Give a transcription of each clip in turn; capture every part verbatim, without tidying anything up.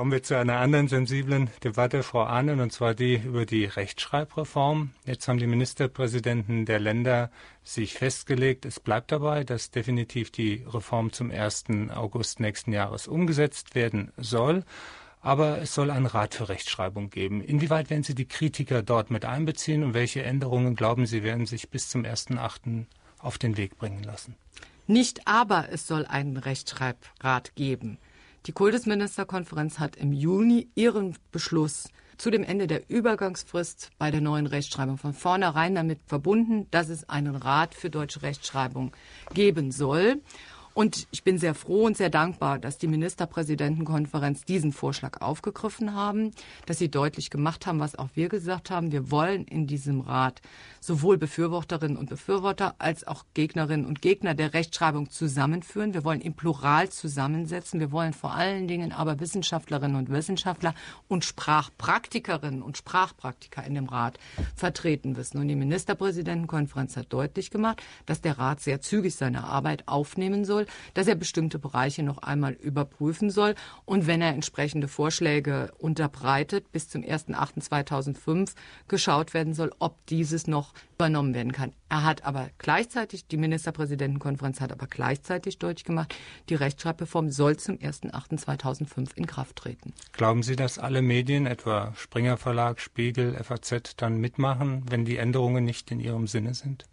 Kommen wir zu einer anderen sensiblen Debatte, Frau Ahnen, und zwar die über die Rechtschreibreform. Jetzt haben die Ministerpräsidenten der Länder sich festgelegt, es bleibt dabei, dass definitiv die Reform zum ersten August nächsten Jahres umgesetzt werden soll. Aber es soll einen Rat für Rechtschreibung geben. Inwieweit werden Sie die Kritiker dort mit einbeziehen und welche Änderungen, glauben Sie, werden sich bis zum ersten achten auf den Weg bringen lassen? Nicht aber, es soll einen Rechtschreibrat geben. Die Kultusministerkonferenz hat im Juni ihren Beschluss zu dem Ende der Übergangsfrist bei der neuen Rechtschreibung von vornherein damit verbunden, dass es einen Rat für deutsche Rechtschreibung geben soll. Und ich bin sehr froh und sehr dankbar, dass die Ministerpräsidentenkonferenz diesen Vorschlag aufgegriffen haben, dass sie deutlich gemacht haben, was auch wir gesagt haben. Wir wollen in diesem Rat sowohl Befürworterinnen und Befürworter als auch Gegnerinnen und Gegner der Rechtschreibung zusammenführen. Wir wollen im Plural zusammensetzen. Wir wollen vor allen Dingen aber Wissenschaftlerinnen und Wissenschaftler und Sprachpraktikerinnen und Sprachpraktiker in dem Rat vertreten wissen. Und die Ministerpräsidentenkonferenz hat deutlich gemacht, dass der Rat sehr zügig seine Arbeit aufnehmen soll, dass er bestimmte Bereiche noch einmal überprüfen soll und wenn er entsprechende Vorschläge unterbreitet, bis zum ersten achten zweitausendfünf geschaut werden soll, ob dieses noch übernommen werden kann. Er hat aber gleichzeitig, die Ministerpräsidentenkonferenz hat aber gleichzeitig deutlich gemacht, die Rechtschreibreform soll zum ersten achten zweitausendfünf in Kraft treten. Glauben Sie, dass alle Medien, etwa Springer Verlag, Spiegel, F A Z, dann mitmachen, wenn die Änderungen nicht in ihrem Sinne sind?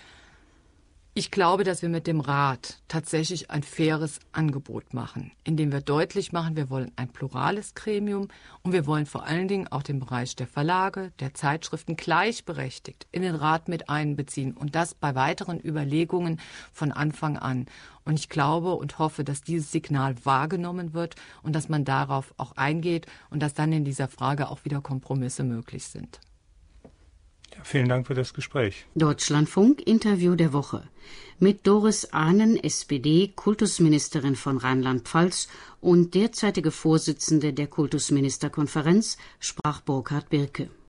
Ich glaube, dass wir mit dem Rat tatsächlich ein faires Angebot machen, indem wir deutlich machen, wir wollen ein plurales Gremium und wir wollen vor allen Dingen auch den Bereich der Verlage, der Zeitschriften gleichberechtigt in den Rat mit einbeziehen und das bei weiteren Überlegungen von Anfang an. Und ich glaube und hoffe, dass dieses Signal wahrgenommen wird und dass man darauf auch eingeht und dass dann in dieser Frage auch wieder Kompromisse möglich sind. Ja, vielen Dank für das Gespräch. Deutschlandfunk Interview der Woche mit Doris Ahnen, S P D, Kultusministerin von Rheinland-Pfalz und derzeitige Vorsitzende der Kultusministerkonferenz, sprach Burkhard Birke.